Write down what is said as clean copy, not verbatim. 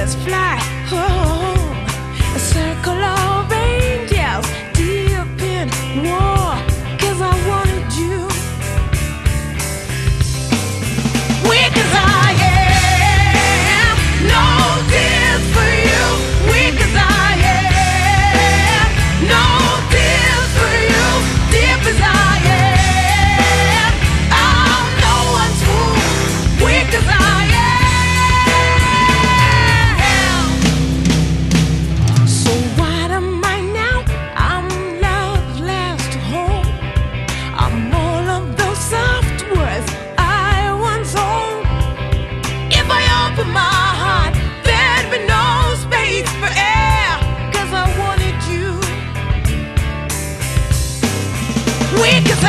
birds fly, oh, a circle of angels deep in war, 'cause I wanted you. Weak as I am, no tears for you. Weak as I am, no tears for you. Deep as I am, I'm no one's fool. Weak as I am. So what am I now? I'm love's last home. I'm all of those soft words I once owned. If I open my heart, there'd be no space for air, 'cause I wanted you. Weak as